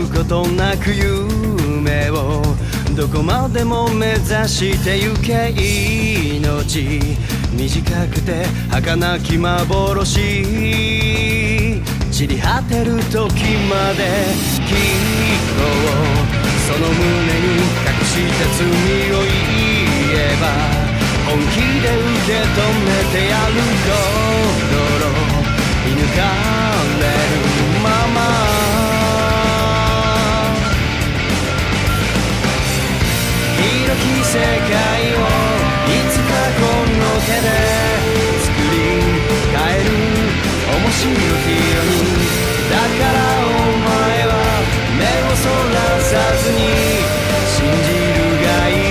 ぶことなく夢をどこまでも目指してゆけ。命短くて儚き幻、散り果てる時まできっとその胸に隠した罪を言えば本気で受け止めてやる。心射抜かれるまま広き世界をいつかこの手で作り変える面白きように。だからお前は目をそらさずに信じるがいい。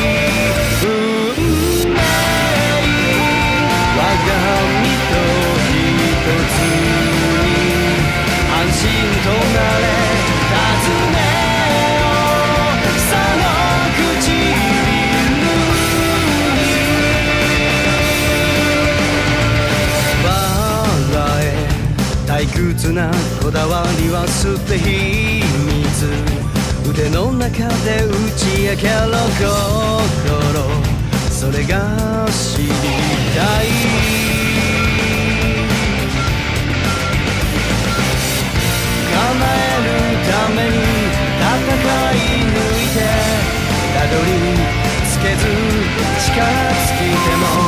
運命我が身と一つに安心となれ尋ねよその唇に。笑え退屈なこだわりは捨て秘密。腕の中で打ち明けろ心、それが知りたい。叶えるために戦い抜いてたどり着けず力尽きても